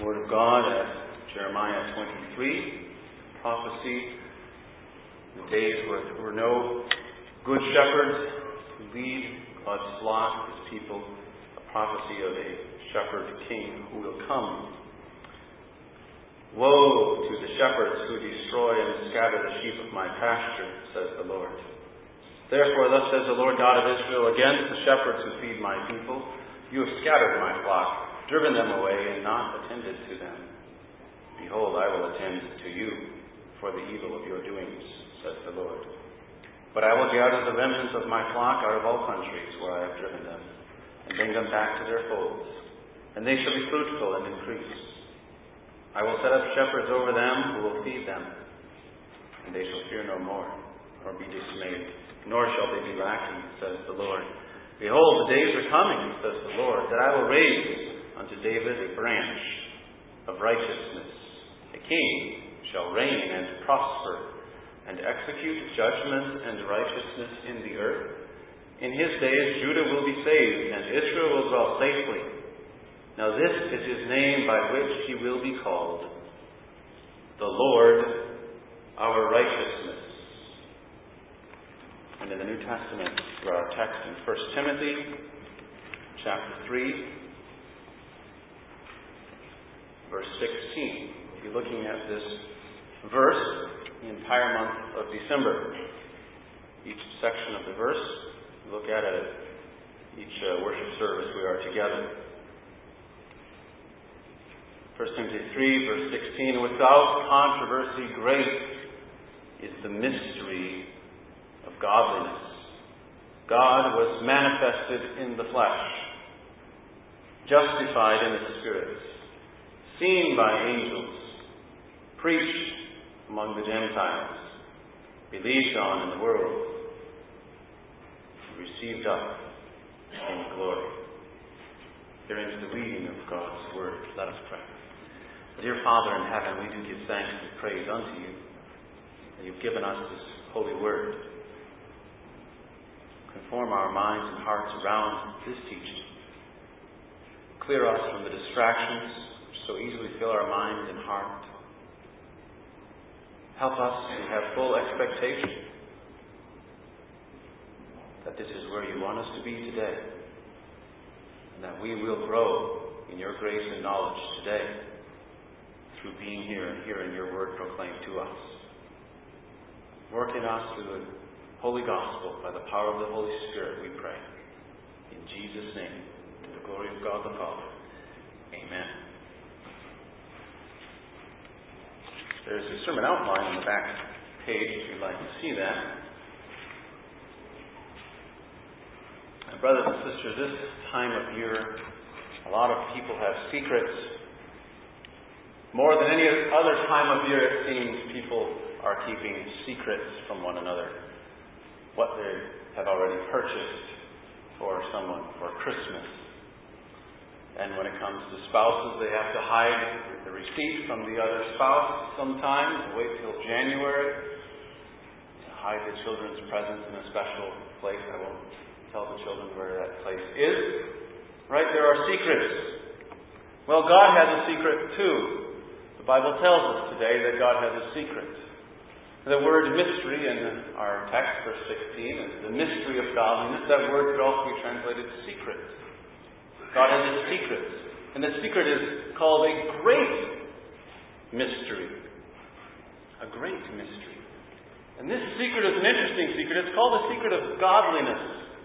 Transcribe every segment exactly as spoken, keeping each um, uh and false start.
Word of God at Jeremiah twenty-three, prophecy, the days where there were no good shepherds to lead God's flock, His people, a prophecy of a shepherd king who will come. Woe to the shepherds who destroy and scatter the sheep of my pasture, says the Lord. Therefore, thus says the Lord God of Israel, against the shepherds who feed my people, you have scattered my flock, driven them away, and not attended to them. Behold, I will attend to you for the evil of your doings, says the Lord. But I will gather the remnants of my flock out of all countries where I have driven them, and bring them back to their folds, and they shall be fruitful and increase. I will set up shepherds over them who will feed them, and they shall fear no more, or be dismayed, nor shall they be lacking, says the Lord. Behold, the days are coming, says the Lord, that I will raise unto David a branch of righteousness. A king shall reign and prosper, and execute judgment and righteousness in the earth. In his days Judah will be saved, and Israel will dwell safely. Now this is his name by which he will be called, the Lord our righteousness. And in the New Testament, for our text in First Timothy, chapter three, verse sixteen. We'll be looking at this verse the entire month of December. Each section of the verse, we look at it each uh, worship service we are together. First Timothy three, verse sixteen, without controversy, great is the mystery of godliness. God was manifested in the flesh, justified in the Spirit, seen by angels, preached among the Gentiles, believed on in the world, received up in glory. Herein is the reading of God's Word. Let us pray. Dear Father in heaven, we do give thanks and praise unto you that you've given us this holy Word. Conform our minds and hearts around this teaching. Clear us from the distractions which so easily fill our minds and heart. Help us to have full expectation that this is where you want us to be today, and that we will grow in your grace and knowledge today through being here and hearing your word proclaimed to us. Work in us through the holy gospel by the power of the Holy Spirit, we pray. In Jesus' name, to the glory of God the Father. Amen. There's a sermon outline on the back page if you'd like to see that. And brothers and sisters, this time of year, a lot of people have secrets. More than any other time of year, it seems people are keeping secrets from one another. What they have already purchased for someone for Christmas. And when it comes to spouses, they have to hide the receipt from the other spouse sometimes, wait till January to hide the children's presents in a special place. I won't tell the children where that place is. Right? There are secrets. Well, God has a secret too. The Bible tells us today that God has a secret. The word mystery in our text, verse sixteen, is the mystery of godliness. That word could also be translated secret. God has a secret. And the secret is called a great mystery. A great mystery. And this secret is an interesting secret. It's called the secret of godliness.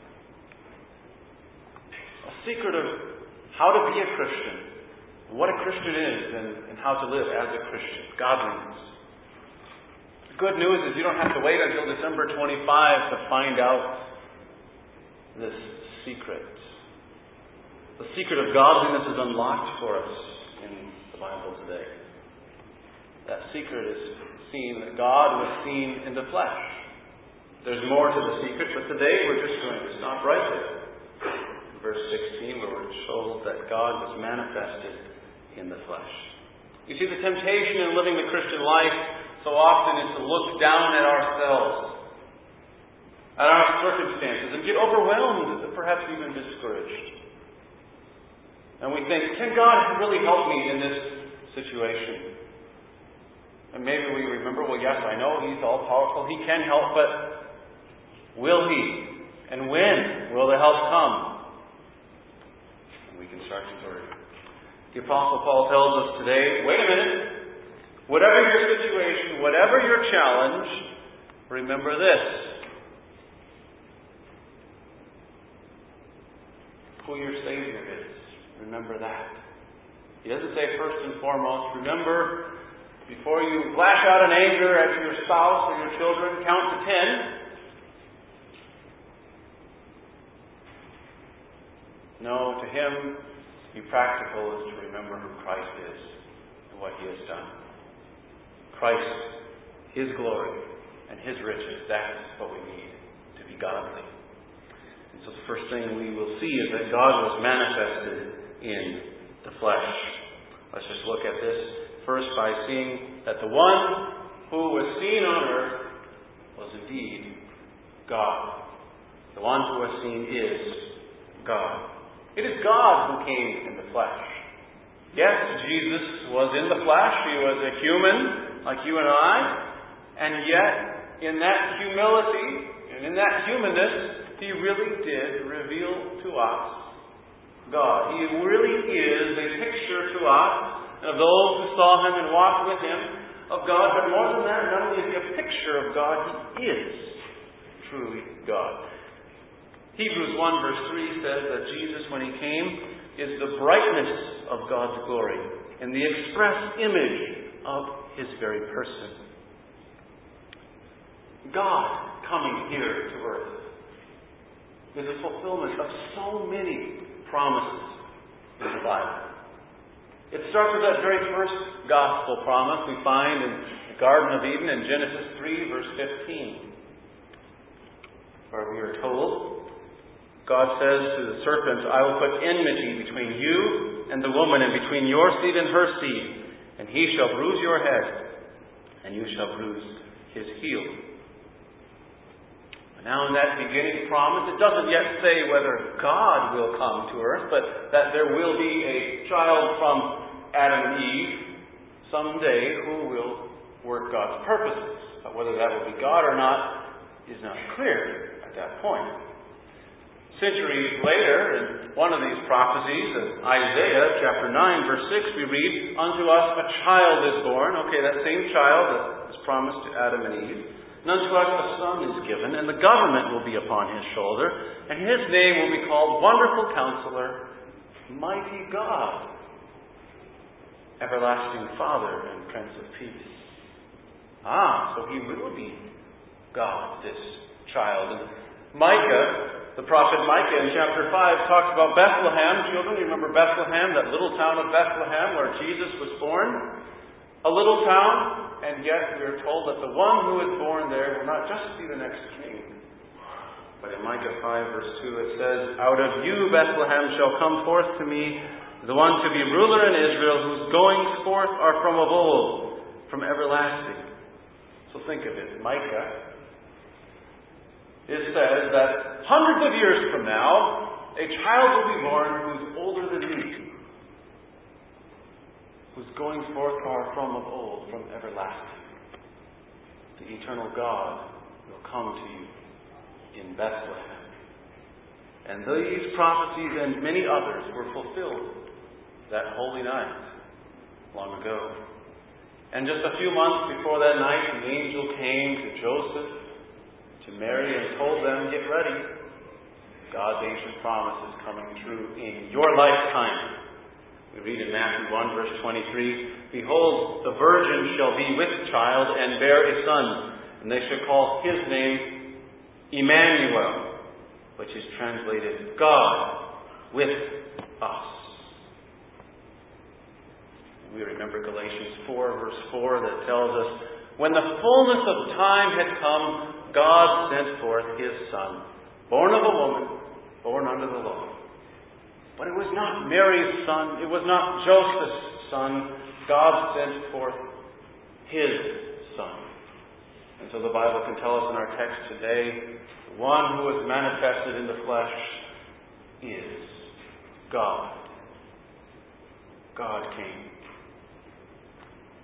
A secret of how to be a Christian, what a Christian is, and, and how to live as a Christian. Godliness. The good news is you don't have to wait until December twenty-fifth to find out this secret. The secret of godliness is unlocked for us in the Bible today. That secret is seen that God was seen in the flesh. There's more to the secret, but today we're just going to stop right there. In verse sixteen, where we're told that God was manifested in the flesh. You see, the temptation in living the Christian life so often is to look down at ourselves, at our circumstances, and get overwhelmed, perhaps even discouraged. And we think, can God really help me in this situation. And maybe we remember, well, yes, I know He's all-powerful. He can help, but will He? And when will the help come? And we can start to worry. The Apostle Paul tells us today, wait a minute. Whatever your situation, whatever your challenge, remember this. Who your Savior is. Remember that. He doesn't say first and foremost, remember, before you lash out in anger at your spouse or your children, count to ten. No, to him, be practical is to remember who Christ is and what He has done. Christ, His glory, and His riches, that's what we need to be godly. And so the first thing we will see is that God was manifested in the flesh. Let's just look at this first by seeing that the one who was seen on earth was indeed God. The one who was seen is God. It is God who came in the flesh. Yes, Jesus was in the flesh. He was a human like you and I. And yet, in that humility and in that humanness, He really did reveal to us God. He really is a picture to us of those who saw Him and walked with Him of God. But more than that, not only is He a picture of God, He is truly God. Hebrews one verse three says that Jesus, when He came, is the brightness of God's glory and the express image of His very person. God coming here to earth is a fulfillment of so many promises in the Bible. It starts with that very first gospel promise we find in the Garden of Eden in Genesis three verse fifteen, where we are told, God says to the serpent, I will put enmity between you and the woman, and between your seed and her seed, and he shall bruise your head, and you shall bruise his heel. Now in that beginning promise, it doesn't yet say whether God will come to earth, but that there will be a child from Adam and Eve someday who will work God's purposes. But whether that will be God or not is not clear at that point. Centuries later, in one of these prophecies, in Isaiah chapter nine, verse six, we read, unto us a child is born. Okay, that same child that was promised to Adam and Eve. And unto us a son is given, and the government will be upon his shoulder, and his name will be called Wonderful Counselor, Mighty God, Everlasting Father, and Prince of Peace. Ah, so he will be God, this child. And Micah, the prophet Micah in chapter five talks about Bethlehem. Children, you remember Bethlehem, that little town of Bethlehem where Jesus was born? A little town, and yet we are told that the one who is born there will not just be the next king. But in Micah five verse two it says, out of you, Bethlehem, shall come forth to me the one to be ruler in Israel, whose goings forth are from of old, from everlasting. So think of it. Micah, it says that hundreds of years from now, a child will be born who's older than you, whose goings forth are from of old, from everlasting. The eternal God will come to you in Bethlehem. And these prophecies and many others were fulfilled that holy night, long ago. And just a few months before that night, the angel came to Joseph, to Mary, and told them, get ready. God's ancient promise is coming true in your lifetime. We read in Matthew one, verse twenty-three, behold, the virgin shall be with child and bear a son, and they shall call his name Emmanuel, which is translated God with us. We remember Galatians four, verse four, that tells us, when the fullness of time had come, God sent forth His Son, born of a woman, born under the law. But it was not Mary's son, it was not Joseph's son. God sent forth His Son. And so the Bible can tell us in our text today, the one who was manifested in the flesh is God. God came.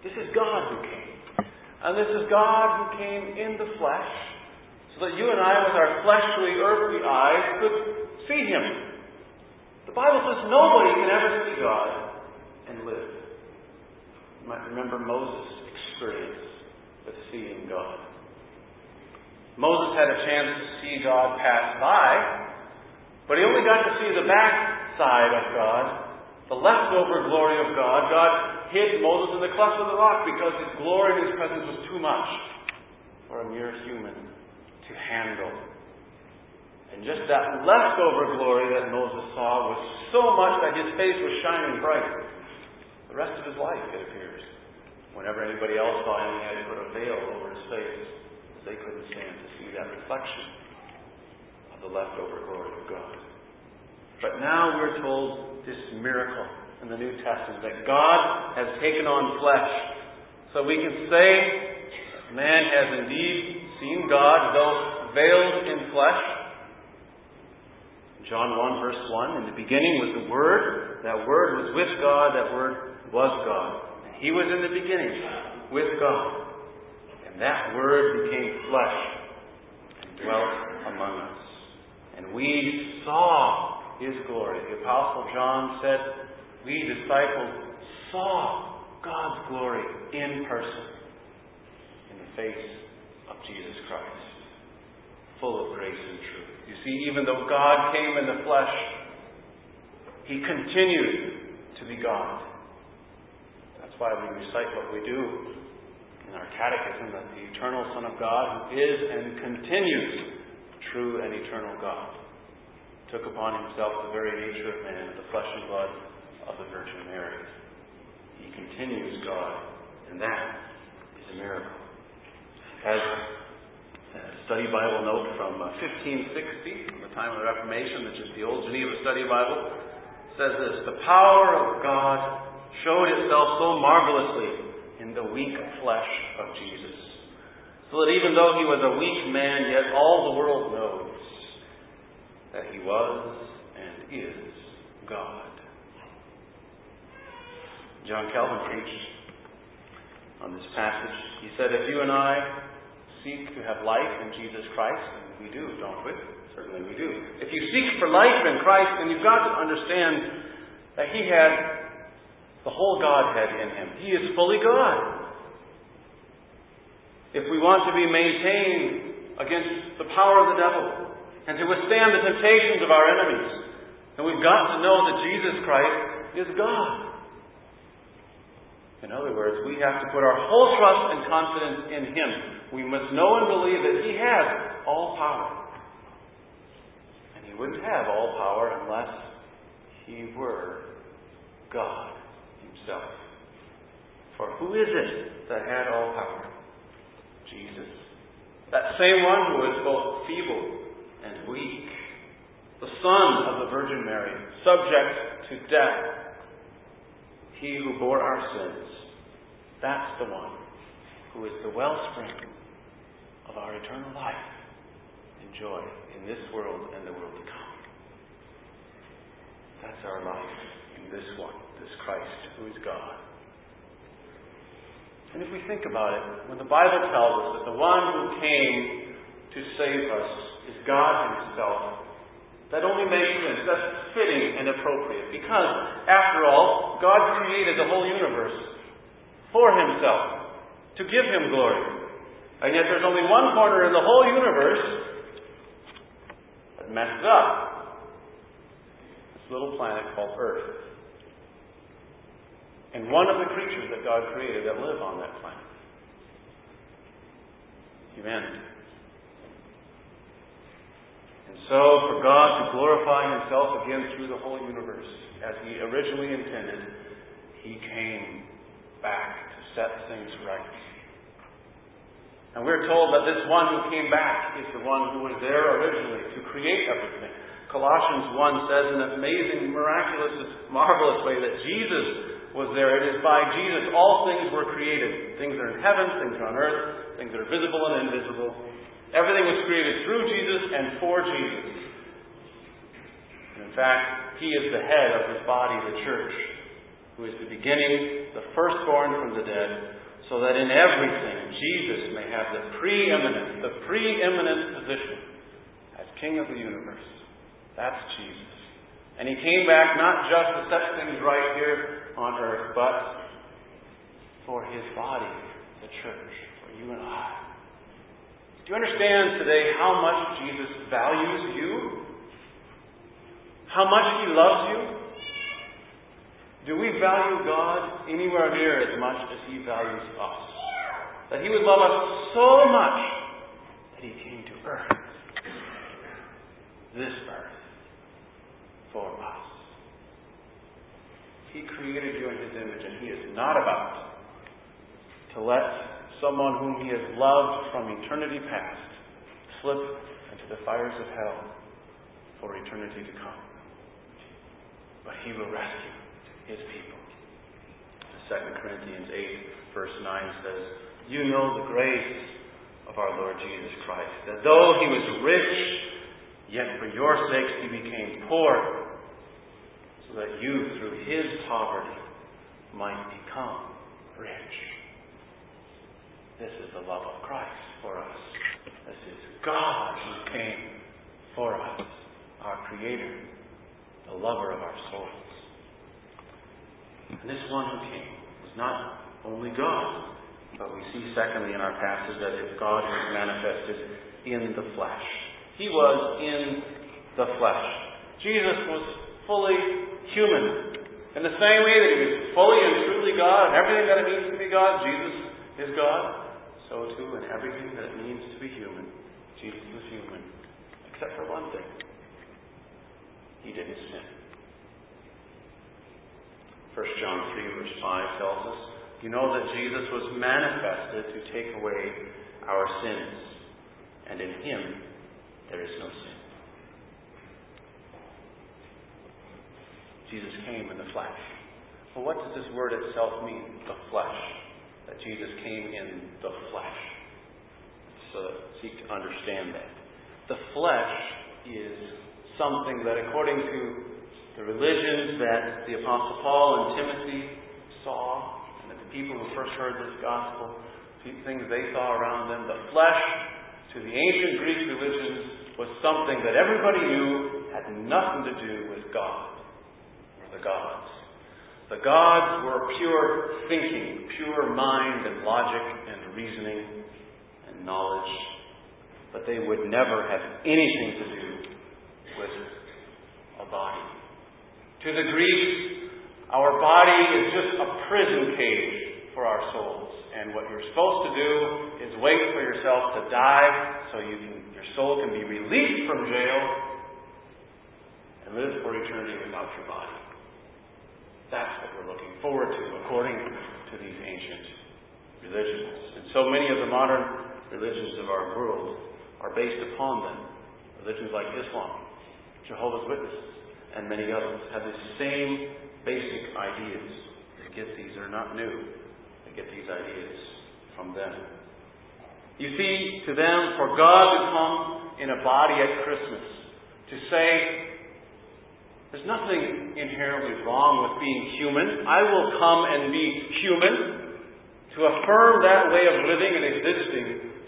This is God who came. And this is God who came in the flesh, so that you and I, with our fleshly, earthly eyes, could see Him. The Bible says nobody can ever see God and live. You might remember Moses' experience with seeing God. Moses had a chance to see God pass by, but he only got to see the back side of God, the leftover glory of God. God hid Moses in the cleft of the rock because His glory and His presence was too much for a mere human to handle. And just that leftover glory that Moses saw was so much that his face was shining bright. The rest of his life, it appears, whenever anybody else saw him, he had to put a veil over his face, because they couldn't stand to see that reflection of the leftover glory of God. But now we're told this miracle in the New Testament, that God has taken on flesh. So we can say, man has indeed seen God, though veiled in flesh. John one, verse one, in the beginning was the Word. That Word was with God. That Word was God. And He was in the beginning with God. And that Word became flesh and dwelt among us. And we saw His glory. The Apostle John said, we disciples saw God's glory in person in the face of Jesus Christ, full of grace and truth. You see, even though God came in the flesh, He continued to be God. That's why we recite what we do in our catechism, that the eternal Son of God, who is and continues true and eternal God, took upon Himself the very nature of man, the flesh and blood of the Virgin Mary. He continues God, and that is a miracle. As a study Bible note from fifteen sixty, from the time of the Reformation, which is the Old Geneva Study Bible, says this: the power of God showed itself so marvelously in the weak flesh of Jesus, so that even though He was a weak man, yet all the world knows that He was and is God. John Calvin preached on this passage. He said, if you and I seek to have life in Jesus Christ, and we do, don't we? Certainly we do. If you seek for life in Christ, then you've got to understand that He had the whole Godhead in Him. He is fully God. If we want to be maintained against the power of the devil and to withstand the temptations of our enemies, then we've got to know that Jesus Christ is God. In other words, we have to put our whole trust and confidence in Him. We must know and believe that He has all power. And He wouldn't have all power unless He were God Himself. For who is it that had all power? Jesus. That same one who was both feeble and weak. The Son of the Virgin Mary, subject to death. He who bore our sins. That's the one who is the wellspring of our eternal life and joy in this world and the world to come. That's our life in this one, this Christ who is God. And if we think about it, when the Bible tells us that the one who came to save us is God Himself, that only makes sense. That's fitting and appropriate. Because, after all, God created the whole universe for Himself, to give Him glory. And yet there's only one corner in the whole universe that messes up. This little planet called Earth. And one of the creatures that God created that live on that planet. Humanity. And so, for God to glorify Himself again through the whole universe, as He originally intended, He came back to set things right. And we're told that this one who came back is the one who was there originally to create everything. Colossians one says in an amazing, miraculous, marvelous way that Jesus was there. It is by Jesus all things were created. Things that are in heaven, things that are on earth, things that are visible and invisible. Everything was created through Jesus and for Jesus. And in fact, He is the head of His body, the church. who is the beginning, the firstborn from the dead, so that in everything Jesus may have the preeminent, the preeminent position as King of the universe. That's Jesus. And He came back not just to set things right here on earth, but for His body, the church, for you and I. Do you understand today how much Jesus values you? How much He loves you? Do we value God anywhere near as much as He values us? That He would love us so much that He came to earth, this earth, for us. He created you in His image, and He is not about to let someone whom He has loved from eternity past slip into the fires of hell for eternity to come. But He will rescue His people. Second Corinthians eight, verse nine says, "You know the grace of our Lord Jesus Christ, that though He was rich, yet for your sakes He became poor, so that you through His poverty might become rich." This is the love of Christ for us. This is God who came for us, our Creator, the lover of our souls. And this one who came was not only God, but we see secondly in our passage that it's God who is manifested in the flesh. He was in the flesh. Jesus was fully human. In the same way that He was fully and truly God, and everything that it means to be God, Jesus is God. So too in everything that it means to be human, Jesus was human. Except for one thing. He didn't sin. First John three, verse five tells us, "You know that Jesus was manifested to take away our sins, and in Him there is no sin." Jesus came in the flesh. Well, what does this word itself mean? The flesh. That Jesus came in the flesh. Let's uh, seek to understand that. The flesh is something that, according to the religions that the Apostle Paul and Timothy saw, and that the people who first heard this gospel, things they saw around them, the flesh, to the ancient Greek religions, was something that everybody knew had nothing to do with God, or the gods. The gods were pure thinking, pure mind and logic and reasoning and knowledge, but they would never have anything to do with a body. To the Greeks, our body is just a prison cage for our souls. And what you're supposed to do is wait for yourself to die so you can, your soul can be released from jail and live for eternity without your body. That's what we're looking forward to, according to these ancient religions. And so many of the modern religions of our world are based upon them. Religions like Islam, Jehovah's Witnesses, and many others have the same basic ideas. They get these, they're not new. They get these ideas from them. You see, to them, for God to come in a body at Christmas, to say, there's nothing inherently wrong with being human. I will come and be human. To affirm that way of living and existing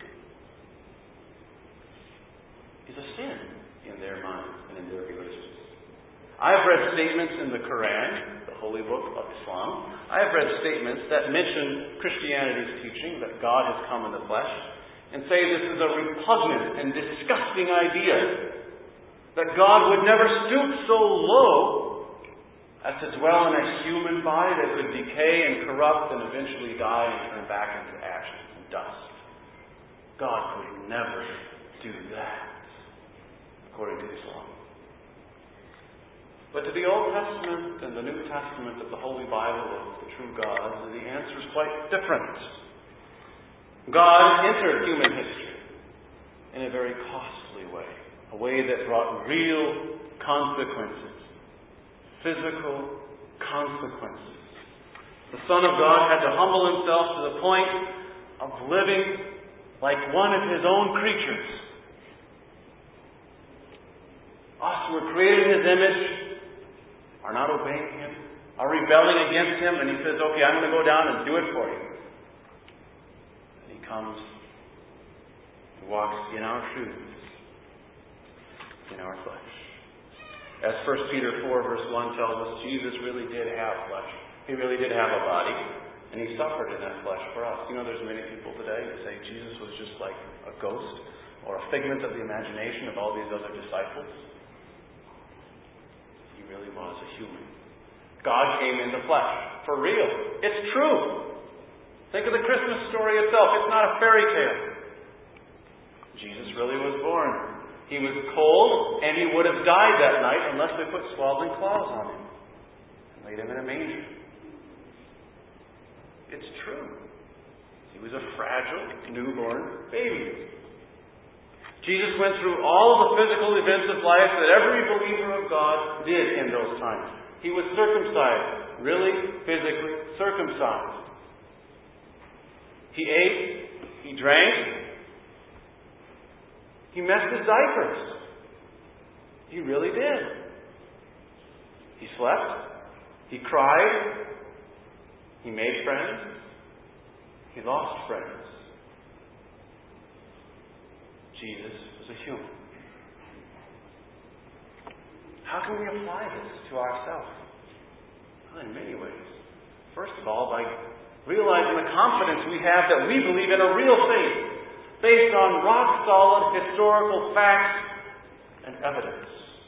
is a sin in their minds and in their religions. I've read statements in the Quran, the holy book of Islam. I have read statements that mention Christianity's teaching that God has come in the flesh and say this is a repugnant and disgusting idea. That God would never stoop so low as to dwell in a human body that could decay and corrupt and eventually die and turn back into ashes and dust. God could never do that, according to Islam. But to the Old Testament and the New Testament of the Holy Bible of the true God, the answer is quite different. God entered human history in a very costly way. A way that brought real consequences. Physical consequences. The Son of God had to humble Himself to the point of living like one of His own creatures. Us who were created in His image are not obeying Him. are rebelling against Him, and He says, okay, I'm going to go down and do it for you. And He comes, He walks in our shoes, in our flesh. As First Peter four verse one tells us, Jesus really did have flesh. He really did have a body, and He suffered in that flesh for us. You know, there's many people today who say Jesus was just like a ghost or a figment of the imagination of all these other disciples. He really was a human. God came in the flesh. For real. It's true. Think of the Christmas story itself. It's not a fairy tale. Jesus really was born. He was cold, and He would have died that night unless they put swaddling cloths on Him and laid Him in a manger. It's true. He was a fragile, newborn baby. Jesus went through all the physical events of life that every believer of God did in those times. He was circumcised, really physically circumcised. He ate, He drank, He messed His diapers. He really did. He slept, He cried, He made friends, He lost friends. Jesus was a human. How can we apply this to ourselves? Well, in many ways. First of all, by realizing the confidence we have that we believe in a real faith based on rock-solid historical facts and evidence.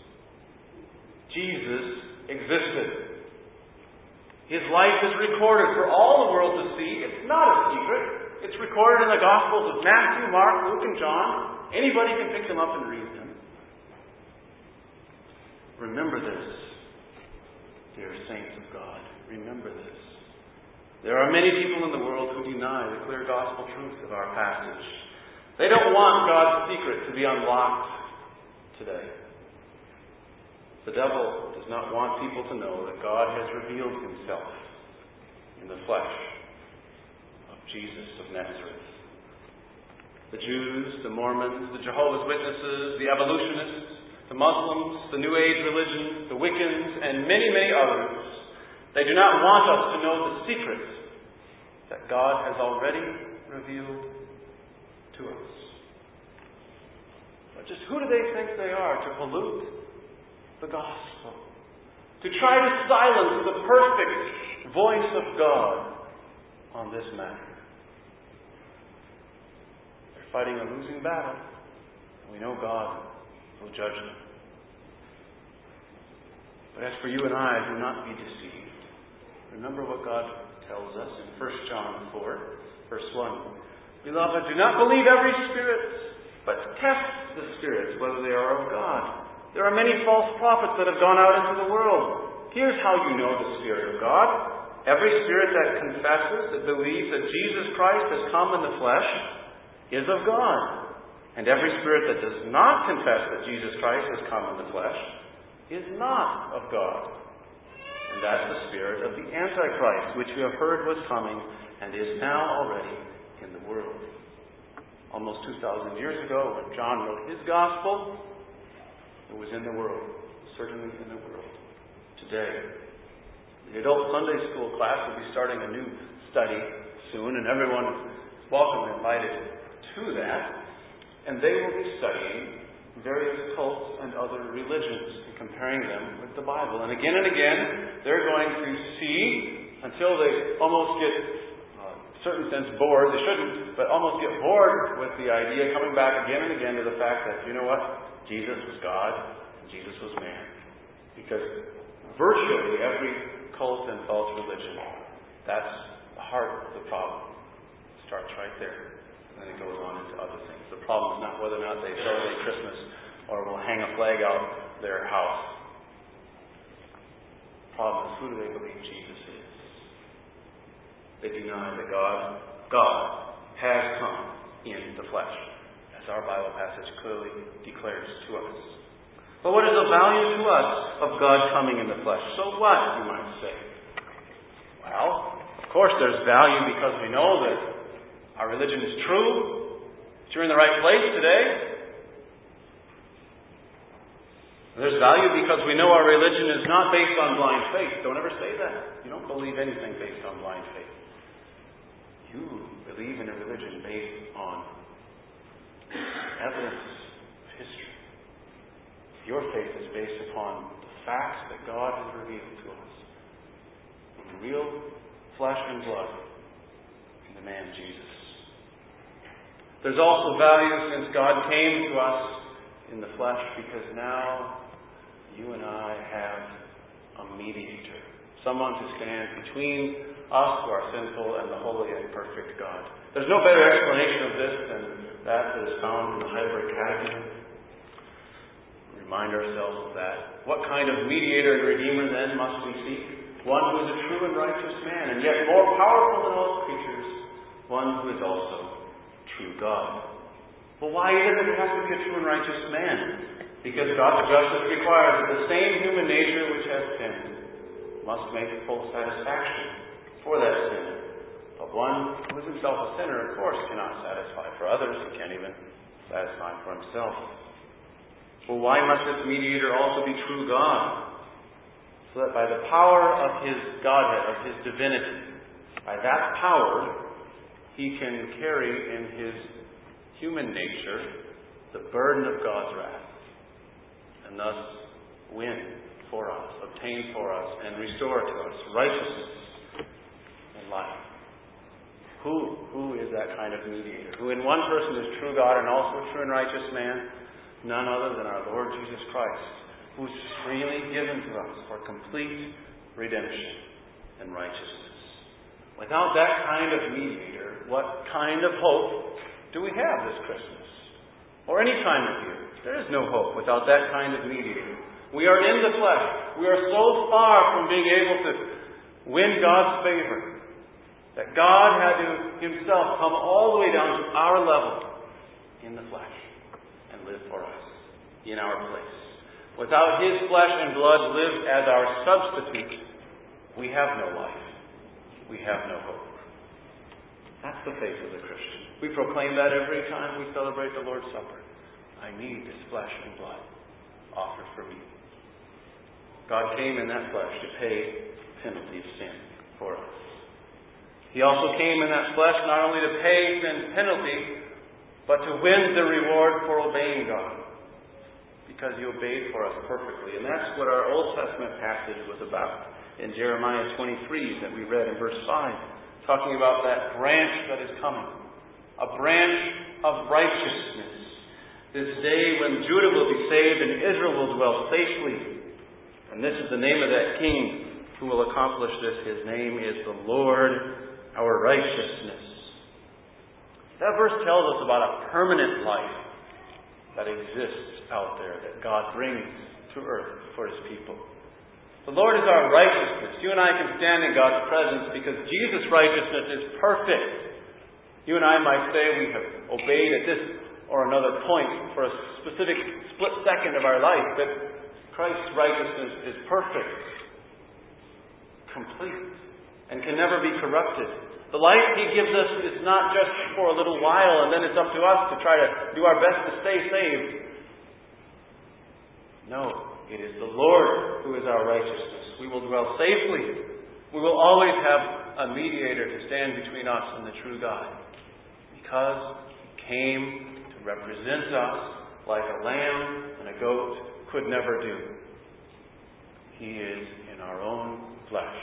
Jesus existed. His life is recorded for all the world to see. It's not a secret. It's recorded in the Gospels of Matthew, Mark, Luke, and John. Anybody can pick them up and read them. Remember this, dear saints of God. Remember this. There are many people in the world who deny the clear gospel truth of our passage. They don't want God's secret to be unlocked today. The devil does not want people to know that God has revealed Himself in the flesh of Jesus of Nazareth. The Jews, the Mormons, the Jehovah's Witnesses, the evolutionists, the Muslims, the New Age religion, the Wiccans, and many, many others, they do not want us to know the secrets that God has already revealed to us. But just who do they think they are to pollute the gospel? To try to silence the perfect voice of God on this matter? They're fighting a losing battle, and we know God will judge them. But as for you and I, do not be deceived. Remember what God tells us in First John four, verse one. Beloved, do not believe every spirit, but test the spirits, whether they are of God. There are many false prophets that have gone out into the world. Here's how you know the Spirit of God. Every spirit that confesses, that believes that Jesus Christ has come in the flesh, is of God. And every spirit that does not confess that Jesus Christ has come in the flesh is not of God. And that's the spirit of the Antichrist, which we have heard was coming and is now already in the world. Almost two thousand years ago, when John wrote his gospel, it was in the world, certainly in the world. Today, the adult Sunday school class will be starting a new study soon, and everyone is welcome and invited to that. And they will be studying various cults and other religions and comparing them with the Bible. And again and again, they're going to see, until they almost get, uh, in a certain sense, bored. They shouldn't, but almost get bored with the idea, coming back again and again to the fact that, you know what? Jesus was God and Jesus was man. Because virtually every cult and false religion, that's the heart of the problem. It starts right there. And then it goes on into other things. The problem is not whether or not they celebrate Christmas or will hang a flag out their house. The problem is, who do they believe Jesus is? They deny that God, God has come in the flesh, as our Bible passage clearly declares to us. But what is the value to us of God coming in the flesh? So what, you might say? Well, of course there's value because we know that our religion is true. That you're in the right place today. There's value because we know our religion is not based on blind faith. Don't ever say that. You don't believe anything based on blind faith. You believe in a religion based on evidence of history. Your faith is based upon the facts that God has revealed to us in real flesh and blood in the man Jesus. There's also value since God came to us in the flesh, because now you and I have a mediator, someone to stand between us who are sinful and the holy and perfect God. There's no better explanation of this than that that is found in the Heidelberg Catechism. Remind ourselves of that. What kind of mediator and redeemer then must we seek? One who is a true and righteous man, and yet more powerful than all creatures, one who is also true God. Well, why is it that it has to be a true and righteous man? Because God's justice requires that the same human nature which has sinned must make full satisfaction for that sin. But one who is himself a sinner, of course, cannot satisfy for others. He can't even satisfy for himself. Well, why must this mediator also be true God? So that by the power of his Godhead, of his divinity, by that power, he can carry in his human nature the burden of God's wrath, and thus win for us, obtain for us, and restore to us righteousness and life. Who, who is that kind of mediator? Who in one person is true God and also a true and righteous man? None other than our Lord Jesus Christ, who is freely given to us for complete redemption and righteousness. Without that kind of mediator, what kind of hope do we have this Christmas? Or any time of year? There is no hope without that kind of mediator. We are in the flesh. We are so far from being able to win God's favor that God had to himself come all the way down to our level in the flesh and live for us in our place. Without his flesh and blood lived as our substitute, we have no life. We have no hope. That's the faith of the Christian. We proclaim that every time we celebrate the Lord's Supper. I need this flesh and blood offered for me. God came in that flesh to pay the penalty of sin for us. He also came in that flesh not only to pay sin's penalty, but to win the reward for obeying God, because he obeyed for us perfectly. And that's what our Old Testament passage was about in Jeremiah twenty-three that we read in verse five, talking about that branch that is coming, a branch of righteousness. This day when Judah will be saved and Israel will dwell safely. And this is the name of that King who will accomplish this. His name is the Lord, our righteousness. That verse tells us about a permanent life that exists out there that God brings to earth for his people. The Lord is our righteousness. You and I can stand in God's presence because Jesus' righteousness is perfect. You and I might say we have obeyed at this or another point for a specific split second of our life, but Christ's righteousness is perfect, complete, and can never be corrupted. The life he gives us is not just for a little while and then it's up to us to try to do our best to stay saved. No, it is the Lord who is our righteousness. We will dwell safely. We will always have a mediator to stand between us and the true God, because he came to represent us like a lamb and a goat could never do. He is in our own flesh,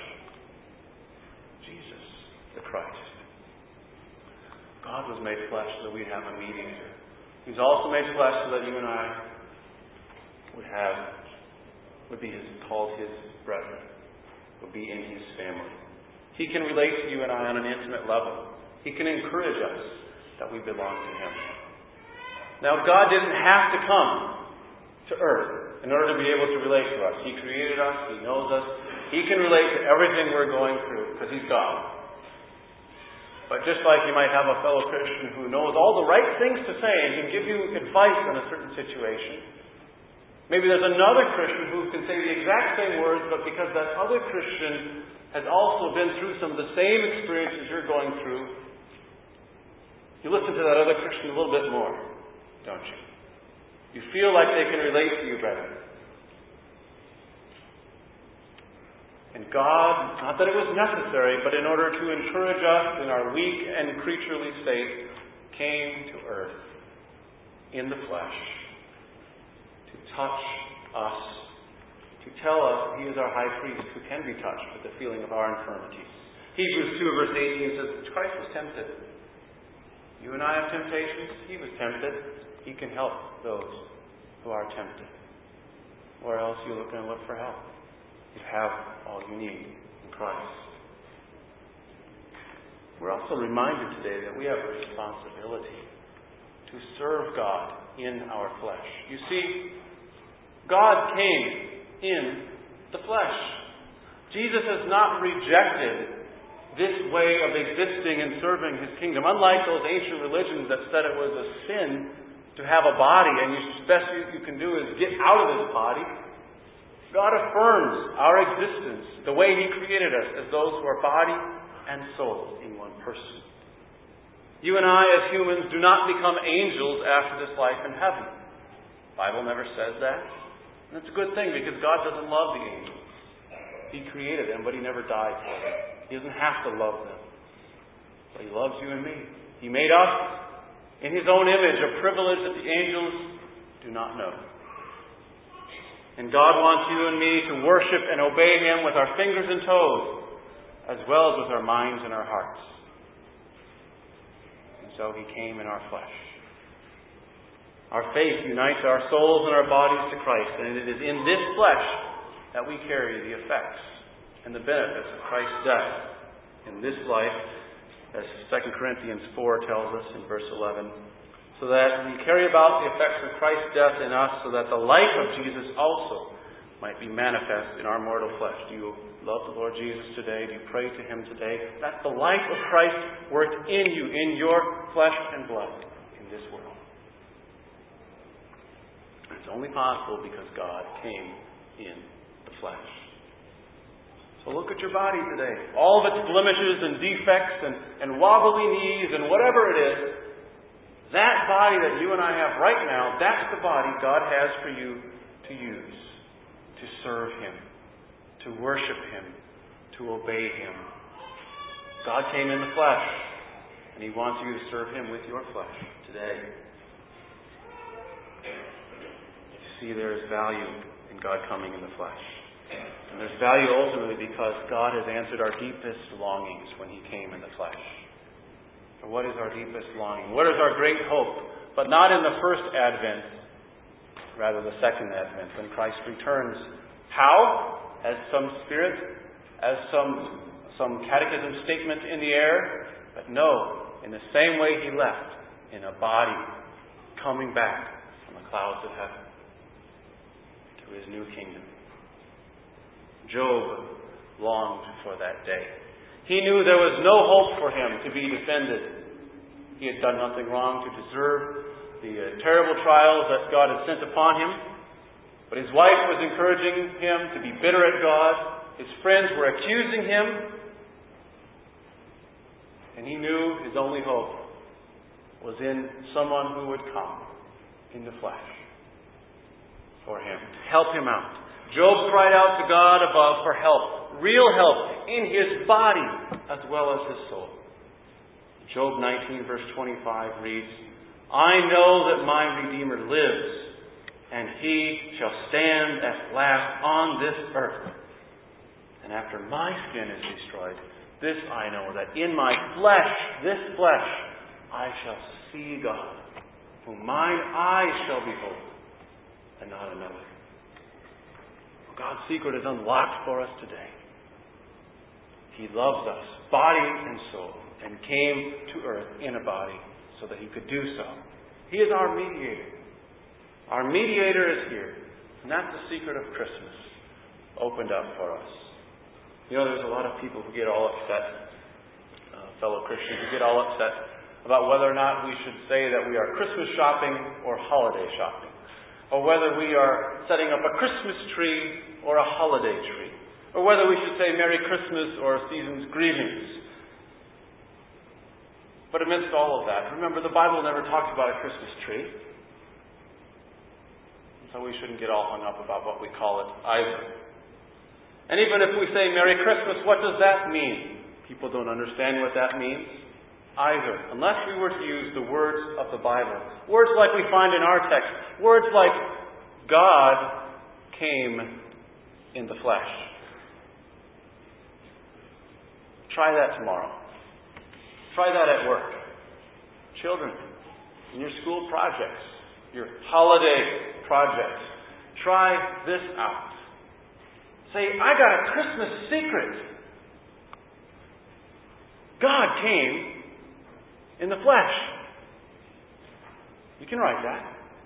Jesus the Christ. God was made flesh so that we'd have a mediator. He's also made flesh so that you and I would have, would be his, called his brethren, would be in his family. He can relate to you and I on an intimate level. He can encourage us that we belong to him. Now, God didn't have to come to earth in order to be able to relate to us. He created us. He knows us. He can relate to everything we're going through because he's God. But just like you might have a fellow Christian who knows all the right things to say and can give you advice on a certain situation, maybe there's another Christian who can say the exact same words, but because that other Christian has also been through some of the same experiences you're going through, you listen to that other Christian a little bit more, don't you? You feel like they can relate to you better. And God, not that it was necessary, but in order to encourage us in our weak and creaturely state, came to earth in the flesh to touch us, to tell us He is our high priest who can be touched with the feeling of our infirmities. Hebrews two verse eighteen says, Christ was tempted. You and I have temptations. He was tempted. He can help those who are tempted. Where else are you looking to look for help? You have all you need in Christ. We're also reminded today that we have a responsibility to serve God in our flesh. You see, God came in the flesh. Jesus has not rejected this way of existing and serving His kingdom. Unlike those ancient religions that said it was a sin to have a body and the best you can do is get out of this body, God affirms our existence the way He created us as those who are body and soul in one person. You and I as humans do not become angels after this life in heaven. The Bible never says that. And it's a good thing because God doesn't love the angels. He created them, but He never died for them. He doesn't have to love them. But He loves you and me. He made us in His own image, a privilege that the angels do not know. And God wants you and me to worship and obey Him with our fingers and toes, as well as with our minds and our hearts. And so He came in our flesh. Our faith unites our souls and our bodies to Christ, and it is in this flesh that we carry the effects and the benefits of Christ's death in this life, as Second Corinthians four tells us in verse eleven. So that we carry about the effects of Christ's death in us, so that the life of Jesus also might be manifest in our mortal flesh. Do you love the Lord Jesus today? Do you pray to Him today? That the life of Christ worked in you, in your flesh and blood, in this world. It's only possible because God came in the flesh. So look at your body today. All of its blemishes and defects and, and wobbly knees and whatever it is, that body that you and I have right now, that's the body God has for you to use, to serve Him, to worship Him, to obey Him. God came in the flesh, and He wants you to serve Him with your flesh today. You see, there is value in God coming in the flesh. And there's value ultimately because God has answered our deepest longings when He came in the flesh. For what is our deepest longing? What is our great hope? But not in the first advent, rather the second advent, when Christ returns. How? As some spirit? As some, some catechism statement in the air? But no, in the same way He left, in a body, coming back from the clouds of heaven to His new kingdom. Job longed for that day. He knew there was no hope for him to be defended. He had done nothing wrong to deserve the uh, terrible trials that God had sent upon him. But his wife was encouraging him to be bitter at God. His friends were accusing him. And he knew his only hope was in someone who would come in the flesh for him, to help him out. Job cried out to God above for help, real help in his body as well as his soul. Job nineteen verse twenty-five reads, I know that my Redeemer lives, and He shall stand at last on this earth. And after my skin is destroyed, this I know, that in my flesh, this flesh, I shall see God, whom mine eyes shall behold, and not another. God's secret is unlocked for us today. He loves us, body and soul, and came to earth in a body so that He could do so. He is our mediator. Our mediator is here. And that's the secret of Christmas opened up for us. You know, there's a lot of people who get all upset, uh, fellow Christians, who get all upset about whether or not we should say that we are Christmas shopping or holiday shopping, or whether we are setting up a Christmas tree or a holiday tree, or whether we should say Merry Christmas or Season's Greetings. But amidst all of that, remember, the Bible never talks about a Christmas tree. So we shouldn't get all hung up about what we call it either. And even if we say Merry Christmas, what does that mean? People don't understand what that means either, unless we were to use the words of the Bible. Words like we find in our text. Words like, God came in the flesh. Try that tomorrow. Try that at work. Children, in your school projects, your holiday projects, try this out. Say, I got a Christmas secret. God came in the flesh. You can write that.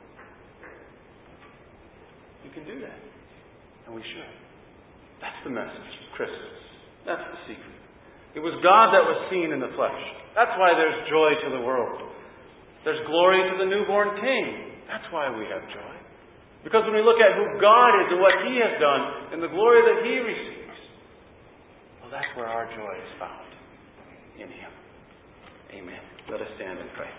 You can do that. And we should. That's the message of Christmas. That's the secret. It was God that was seen in the flesh. That's why there's joy to the world. There's glory to the newborn King. That's why we have joy. Because when we look at who God is and what He has done and the glory that He receives, well, that's where our joy is found. In Him. Amen. Let us stand and pray.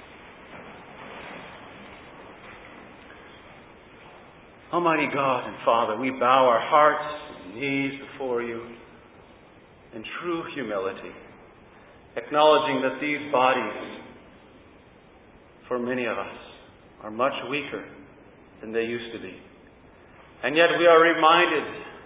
Almighty God and Father, we bow our hearts and knees before You in true humility, acknowledging that these bodies, for many of us, are much weaker than they used to be. And yet we are reminded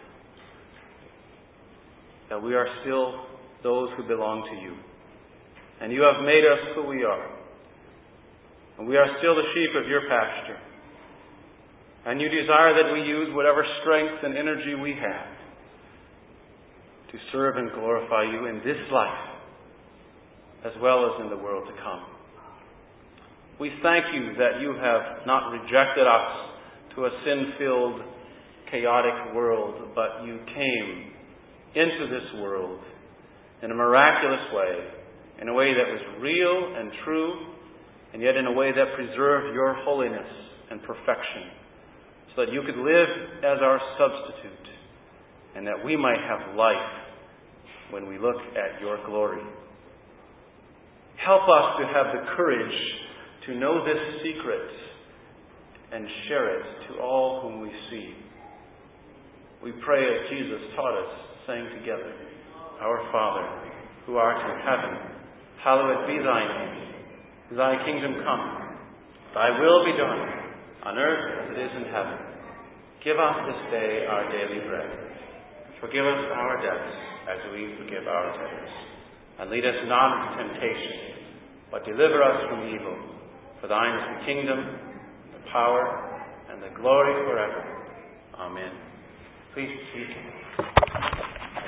that we are still those who belong to You. And You have made us who we are. And we are still the sheep of Your pasture. And You desire that we use whatever strength and energy we have to serve and glorify You in this life, as well as in the world to come. We thank You that You have not rejected us to a sin-filled, chaotic world, but You came into this world in a miraculous way, in a way that was real and true, and yet in a way that preserved Your holiness and perfection, so that You could live as our substitute, and that we might have life when we look at Your glory. Help us to have the courage to know this secret and share it to all whom we see. We pray as Jesus taught us, saying together, Our Father, who art in heaven, hallowed be Thy name. Thy kingdom come. Thy will be done, on earth as it is in heaven. Give us this day our daily bread. Forgive us our debts, as we forgive our debtors. And lead us not into temptation, but deliver us from evil. For Thine is the kingdom, the power, and the glory forever. Amen. Please be seated.